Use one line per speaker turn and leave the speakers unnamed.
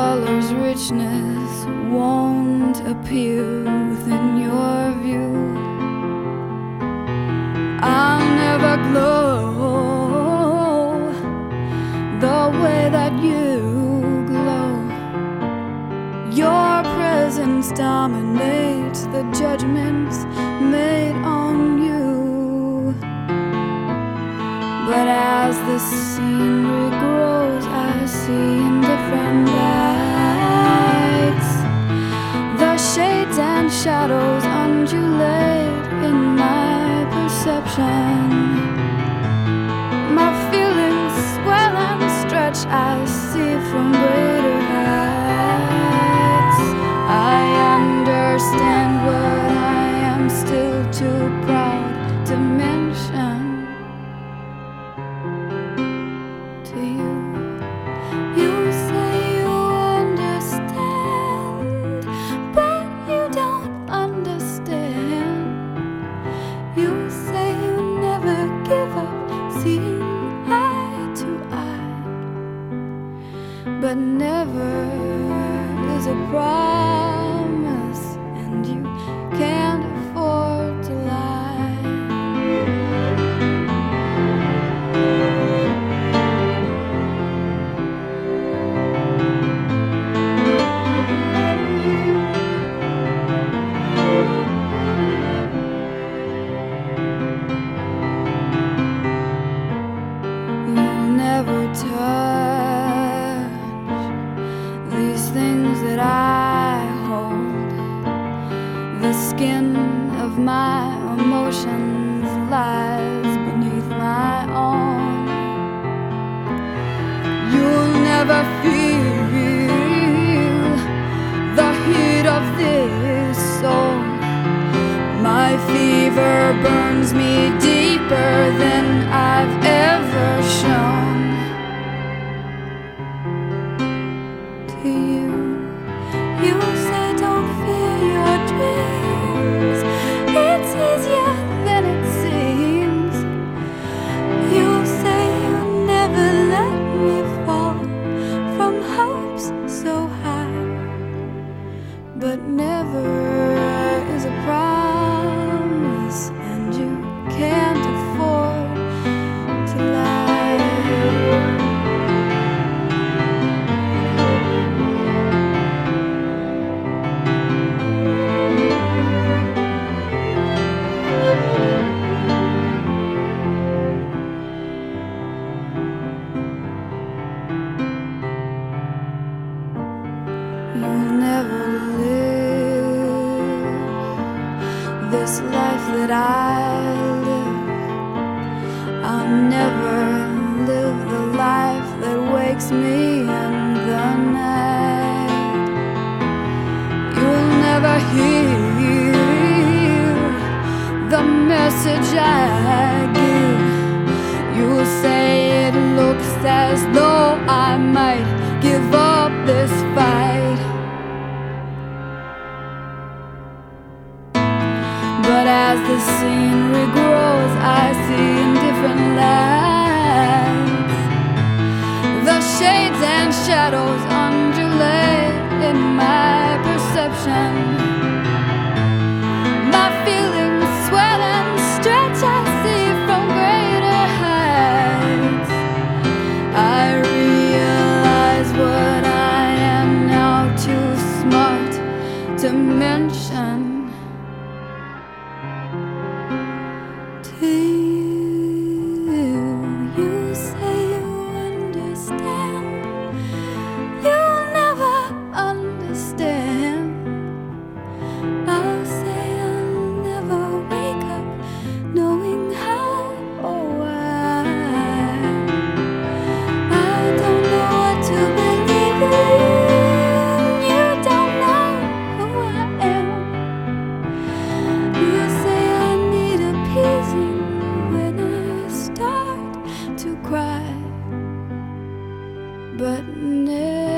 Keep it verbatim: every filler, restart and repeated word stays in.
color's richness won't appear within your view. I'll never glow the way that you glow. Your presence dominates the judgments made on you. But as the scenery grows, I see in different lights. The shades and shadows undulate in my perception. My feelings swell and stretch, I see from greater heights. I understand what I am still too proud to mention to you. You say you understand, but you don't understand. You say you never give up seeing eye to eye, but never is a promise, and you can't afford to lie. You'll never touch these things that I hold. The skin of my emotions lies beneath my own. You'll never feel the heat of this soul. My fever burns me deeper than I've ever shown to you. You say don't fear your dreams, it's easier than it seems. You say you'll never let me fall from hopes so high, but never is a promise, and you can't afford to lie. You'll never live this life that I live. I'll never live the life that wakes me in the night. You'll never hear the message I give. You'll say it looks as though I might give up this fight. But as the scenery grows, I see in different lights. The shades and shadows undulate in my perception. My feelings swell and stretch, I see from greater heights. I realize what I am now too smart to mention to you. You say you understand, you'll never understand. I'll say I'll never wake up knowing how or why. I don't know what to believe in. You don't know who I am. You say I need appeasing when I start to cry, but never